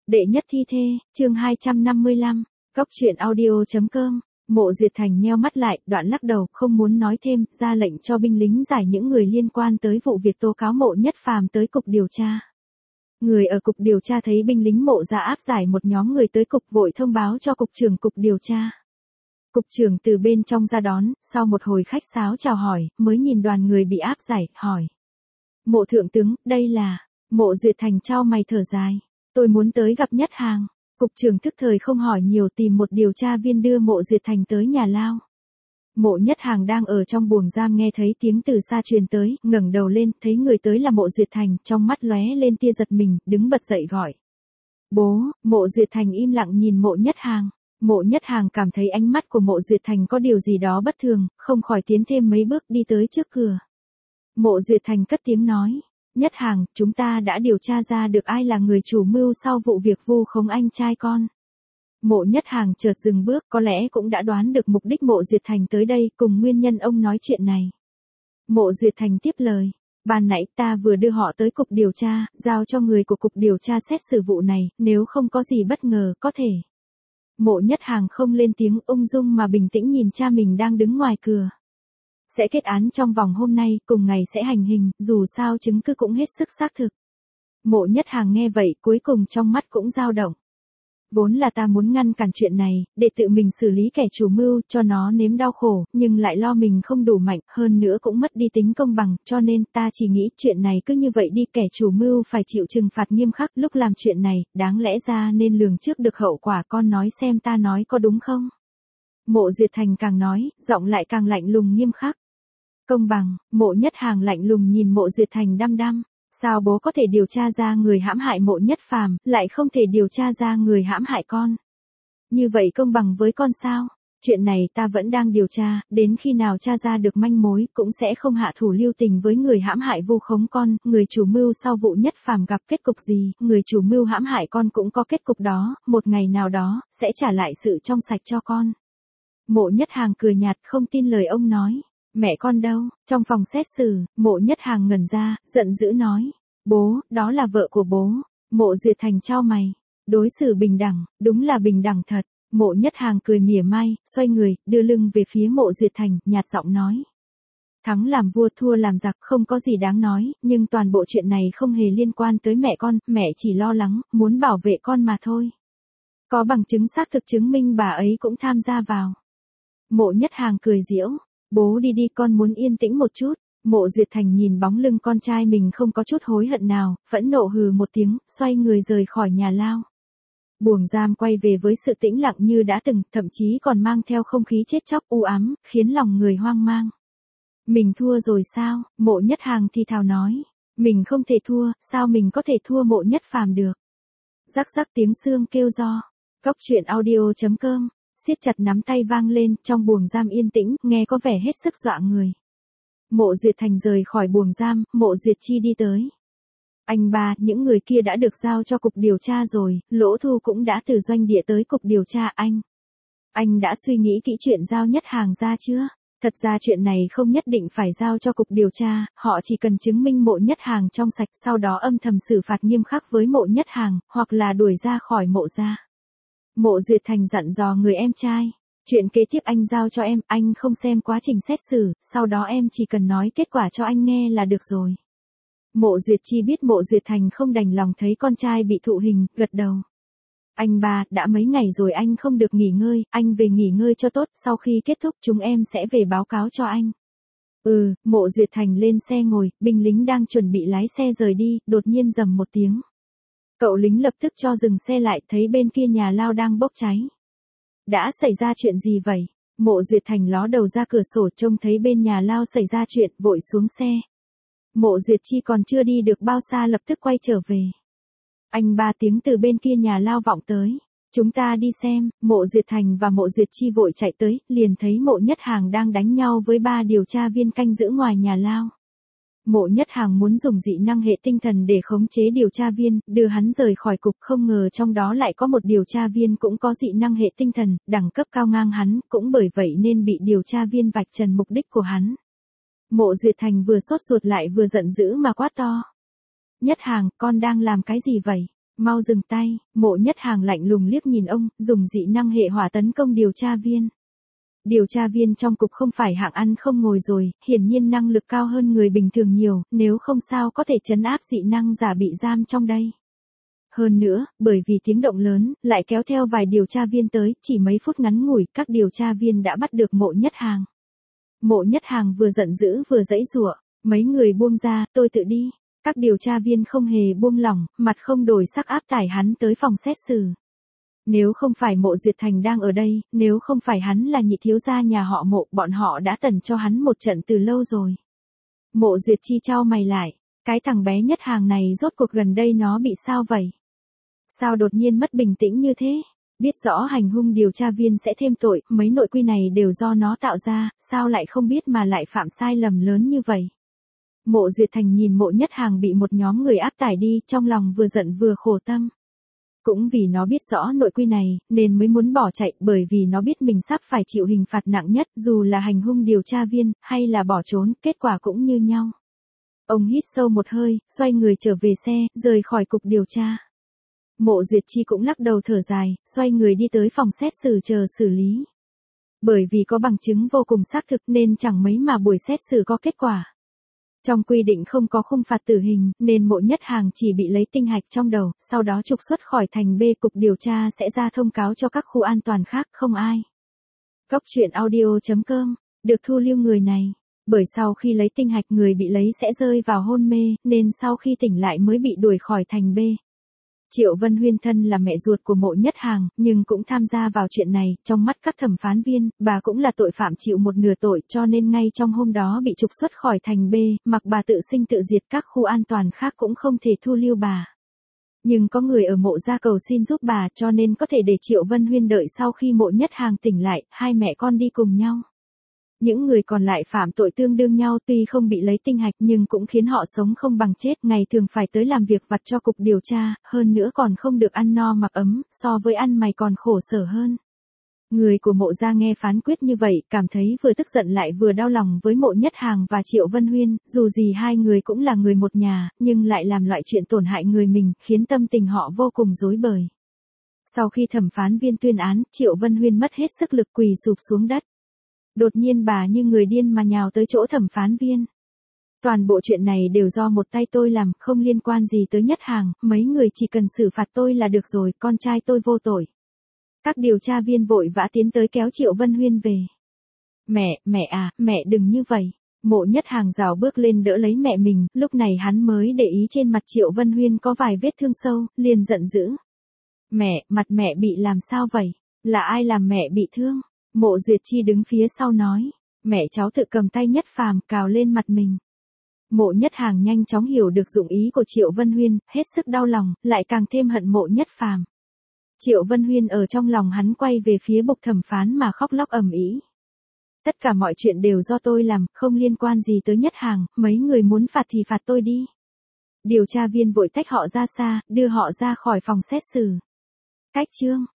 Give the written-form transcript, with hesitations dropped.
Đệ nhất thi thê, chương 255, Cóc truyện audio.com. Mộ Duyệt Thành nheo mắt lại, đoạn lắc đầu, không muốn nói thêm, ra lệnh cho binh lính giải những người liên quan tới vụ việc tố cáo Mộ Nhất Phàm tới cục điều tra. Người ở cục điều tra thấy binh lính Mộ ra áp giải một nhóm người tới cục, vội thông báo cho cục trưởng cục điều tra. Cục trưởng từ bên trong ra đón, sau một hồi khách sáo chào hỏi, mới nhìn đoàn người bị áp giải, hỏi: Mộ thượng tướng, đây là... Mộ Duyệt Thành chau mày thở dài: Tôi muốn tới gặp Nhất Hàng. Cục trưởng thức thời không hỏi nhiều, tìm một điều tra viên đưa Mộ Duyệt Thành tới nhà lao. Mộ Nhất Hàng đang ở trong buồng giam, nghe thấy tiếng từ xa truyền tới, ngẩng đầu lên, thấy người tới là Mộ Duyệt Thành, trong mắt lóe lên tia giật mình, đứng bật dậy gọi: Bố! Mộ Duyệt Thành im lặng nhìn Mộ Nhất Hàng. Mộ Nhất Hàng cảm thấy ánh mắt của Mộ Duyệt Thành có điều gì đó bất thường, không khỏi tiến thêm mấy bước đi tới trước cửa. Mộ Duyệt Thành cất tiếng nói: Nhất Hàng, chúng ta đã điều tra ra được ai là người chủ mưu sau vụ việc vu khống anh trai con. Mộ Nhất Hàng chợt dừng bước, có lẽ cũng đã đoán được mục đích Mộ Duyệt Thành tới đây, cùng nguyên nhân ông nói chuyện này. Mộ Duyệt Thành tiếp lời: Ban nãy ta vừa đưa họ tới cục điều tra, giao cho người của cục điều tra xét xử vụ này, nếu không có gì bất ngờ, có thể. Mộ Nhất Hàng không lên tiếng, ung dung mà bình tĩnh nhìn cha mình đang đứng ngoài cửa. Sẽ kết án trong vòng hôm nay, cùng ngày sẽ hành hình, dù sao chứng cứ cũng hết sức xác thực. Mộ Nhất Hàng nghe vậy, cuối cùng trong mắt cũng dao động. Vốn là ta muốn ngăn cản chuyện này, để tự mình xử lý kẻ chủ mưu, cho nó nếm đau khổ, nhưng lại lo mình không đủ mạnh, hơn nữa cũng mất đi tính công bằng, cho nên ta chỉ nghĩ chuyện này cứ như vậy đi, kẻ chủ mưu phải chịu trừng phạt nghiêm khắc. Lúc làm chuyện này, đáng lẽ ra nên lường trước được hậu quả, con nói xem ta nói có đúng không? Mộ Duyệt Thành càng nói, giọng lại càng lạnh lùng nghiêm khắc. Công bằng. Mộ Nhất Hàng lạnh lùng nhìn Mộ Duyệt Thành đăm đăm. Sao bố có thể điều tra ra người hãm hại Mộ Nhất Phàm, lại không thể điều tra ra người hãm hại con? Như vậy công bằng với con sao? Chuyện này ta vẫn đang điều tra, đến khi nào tra ra được manh mối, cũng sẽ không hạ thủ lưu tình với người hãm hại vu khống con. Người chủ mưu sau vụ Nhất Phàm gặp kết cục gì, người chủ mưu hãm hại con cũng có kết cục đó, một ngày nào đó, sẽ trả lại sự trong sạch cho con. Mộ Nhất Hàng cười nhạt, không tin lời ông nói. Mẹ con đâu? Trong phòng xét xử, Mộ Nhất Hàng ngẩn ra, giận dữ nói: Bố, đó là vợ của bố. Mộ Duyệt Thành chau mày: Đối xử bình đẳng, đúng là bình đẳng thật. Mộ Nhất Hàng cười mỉa mai, xoay người, đưa lưng về phía Mộ Duyệt Thành, nhạt giọng nói: Thắng làm vua, thua làm giặc, không có gì đáng nói, nhưng toàn bộ chuyện này không hề liên quan tới mẹ con, mẹ chỉ lo lắng, muốn bảo vệ con mà thôi. Có bằng chứng xác thực chứng minh bà ấy cũng tham gia vào. Mộ Nhất Hàng cười giễu: Bố đi đi, con muốn yên tĩnh một chút. Mộ Duyệt Thành nhìn bóng lưng con trai mình không có chút hối hận nào, phẫn nộ hừ một tiếng, xoay người rời khỏi nhà lao. Buồng giam quay về với sự tĩnh lặng như đã từng, thậm chí còn mang theo không khí chết chóc u ám, khiến lòng người hoang mang. Mình thua rồi sao? Mộ Nhất Hàng thì thào nói. Mình không thể thua, sao mình có thể thua Mộ Nhất Phàm được? Rắc rắc tiếng xương kêu ro. Cóc truyện audio.com. Siết chặt nắm tay vang lên, trong buồng giam yên tĩnh, nghe có vẻ hết sức dọa người. Mộ Duyệt Thành rời khỏi buồng giam, Mộ Duyệt Chi đi tới. Anh ba, những người kia đã được giao cho cục điều tra rồi, Lỗ Thu cũng đã từ doanh địa tới cục điều tra. Anh đã suy nghĩ kỹ chuyện giao Nhất Hàng ra chưa? Thật ra chuyện này không nhất định phải giao cho cục điều tra, họ chỉ cần chứng minh Mộ Nhất Hàng trong sạch, sau đó âm thầm xử phạt nghiêm khắc với Mộ Nhất Hàng, hoặc là đuổi ra khỏi Mộ gia. Mộ Duyệt Thành dặn dò người em trai: Chuyện kế tiếp anh giao cho em, anh không xem quá trình xét xử, sau đó em chỉ cần nói kết quả cho anh nghe là được rồi. Mộ Duyệt Chi biết Mộ Duyệt Thành không đành lòng thấy con trai bị thụ hình, gật đầu. Anh ba, đã mấy ngày rồi anh không được nghỉ ngơi, anh về nghỉ ngơi cho tốt, sau khi kết thúc chúng em sẽ về báo cáo cho anh. Mộ Duyệt Thành lên xe ngồi, binh lính đang chuẩn bị lái xe rời đi, đột nhiên rầm một tiếng. Cậu lính lập tức cho dừng xe lại, thấy bên kia nhà lao đang bốc cháy. Đã xảy ra chuyện gì vậy? Mộ Duyệt Thành ló đầu ra cửa sổ, trông thấy bên nhà lao xảy ra chuyện, vội xuống xe. Mộ Duyệt Chi còn chưa đi được bao xa lập tức quay trở về. Anh ba, tiếng từ bên kia nhà lao vọng tới. Chúng ta đi xem. Mộ Duyệt Thành và Mộ Duyệt Chi vội chạy tới, liền thấy Mộ Nhất Hàng đang đánh nhau với 3 điều tra viên canh giữ ngoài nhà lao. Mộ Nhất Hàng muốn dùng dị năng hệ tinh thần để khống chế điều tra viên, đưa hắn rời khỏi cục, không ngờ trong đó lại có một điều tra viên cũng có dị năng hệ tinh thần, đẳng cấp cao ngang hắn, cũng bởi vậy nên bị điều tra viên vạch trần mục đích của hắn. Mộ Duyệt Thành vừa sốt ruột lại vừa giận dữ mà quát to: Nhất Hàng, con đang làm cái gì vậy? Mau dừng tay, Mộ Nhất Hàng lạnh lùng liếc nhìn ông, dùng dị năng hệ hỏa tấn công điều tra viên. Điều tra viên trong cục không phải hạng ăn không ngồi rồi, hiển nhiên năng lực cao hơn người bình thường nhiều, nếu không sao có thể trấn áp dị năng giả bị giam trong đây. Hơn nữa, bởi vì tiếng động lớn, lại kéo theo vài điều tra viên tới, chỉ mấy phút ngắn ngủi, các điều tra viên đã bắt được Mộ Nhất Hàng. Mộ Nhất Hàng vừa giận dữ vừa giãy giụa, mấy người buông ra, tôi tự đi. Các điều tra viên không hề buông lỏng, mặt không đổi sắc áp tải hắn tới phòng xét xử. Nếu không phải Mộ Duyệt Thành đang ở đây, nếu không phải hắn là nhị thiếu gia nhà họ Mộ, bọn họ đã tẩn cho hắn một trận từ lâu rồi. Mộ Duyệt Chi chau mày lại, cái thằng bé Nhất Hàng này rốt cuộc gần đây nó bị sao vậy? Sao đột nhiên mất bình tĩnh như thế? Biết rõ hành hung điều tra viên sẽ thêm tội, mấy nội quy này đều do nó tạo ra, sao lại không biết mà lại phạm sai lầm lớn như vậy? Mộ Duyệt Thành nhìn Mộ Nhất Hàng bị một nhóm người áp tải đi, trong lòng vừa giận vừa khổ tâm. Cũng vì nó biết rõ nội quy này, nên mới muốn bỏ chạy, bởi vì nó biết mình sắp phải chịu hình phạt nặng nhất, dù là hành hung điều tra viên, hay là bỏ trốn, kết quả cũng như nhau. Ông hít sâu một hơi, xoay người trở về xe, rời khỏi cục điều tra. Mộ Duyệt Chi cũng lắc đầu thở dài, xoay người đi tới phòng xét xử chờ xử lý. Bởi vì có bằng chứng vô cùng xác thực nên chẳng mấy mà buổi xét xử có kết quả. Trong quy định không có khung phạt tử hình, nên Mộ Nhất Hàng chỉ bị lấy tinh hạch trong đầu, sau đó trục xuất khỏi thành B. Cục điều tra sẽ ra thông cáo cho các khu an toàn khác, không ai. Cốc truyện audio.com, được thu lưu người này. Bởi sau khi lấy tinh hạch người bị lấy sẽ rơi vào hôn mê, nên sau khi tỉnh lại mới bị đuổi khỏi thành B. Triệu Vân Huyên thân là mẹ ruột của Mộ Nhất Hàng, nhưng cũng tham gia vào chuyện này, trong mắt các thẩm phán viên, bà cũng là tội phạm chịu một nửa tội, cho nên ngay trong hôm đó bị trục xuất khỏi thành B, mặc bà tự sinh tự diệt, các khu an toàn khác cũng không thể thu lưu bà. Nhưng có người ở Mộ gia cầu xin giúp bà, cho nên có thể để Triệu Vân Huyên đợi sau khi Mộ Nhất Hàng tỉnh lại, hai mẹ con đi cùng nhau. Những người còn lại phạm tội tương đương nhau, tuy không bị lấy tinh hạch nhưng cũng khiến họ sống không bằng chết, ngày thường phải tới làm việc vặt cho cục điều tra, hơn nữa còn không được ăn no mặc ấm, so với ăn mày còn khổ sở hơn. Người của Mộ gia nghe phán quyết như vậy, cảm thấy vừa tức giận lại vừa đau lòng với Mộ Nhất Hàng và Triệu Vân Huyên, dù gì hai người cũng là người một nhà, nhưng lại làm loại chuyện tổn hại người mình, khiến tâm tình họ vô cùng rối bời. Sau khi thẩm phán viên tuyên án, Triệu Vân Huyên mất hết sức lực quỳ sụp xuống đất. Đột nhiên bà như người điên mà nhào tới chỗ thẩm phán viên. Toàn bộ chuyện này đều do một tay tôi làm, không liên quan gì tới Nhất Hàng, mấy người chỉ cần xử phạt tôi là được rồi, con trai tôi vô tội. Các điều tra viên vội vã tiến tới kéo Triệu Vân Huyên về. Mẹ à, mẹ đừng như vậy. Mộ Nhất Hàng rảo bước lên đỡ lấy mẹ mình, lúc này hắn mới để ý trên mặt Triệu Vân Huyên có vài vết thương sâu, liền giận dữ. Mẹ, mặt mẹ bị làm sao vậy? Là ai làm mẹ bị thương? Mộ Duyệt Chi đứng phía sau nói, mẹ cháu tự cầm tay Nhất Phàm cào lên mặt mình. Mộ Nhất Hàng nhanh chóng hiểu được dụng ý của Triệu Vân Huyên, hết sức đau lòng, lại càng thêm hận Mộ Nhất Phàm. Triệu Vân Huyên ở trong lòng hắn quay về phía bục thẩm phán mà khóc lóc ầm ĩ. Tất cả mọi chuyện đều do tôi làm, không liên quan gì tới Nhất Hàng, mấy người muốn phạt thì phạt tôi đi. Điều tra viên vội tách họ ra xa, đưa họ ra khỏi phòng xét xử. Cách chương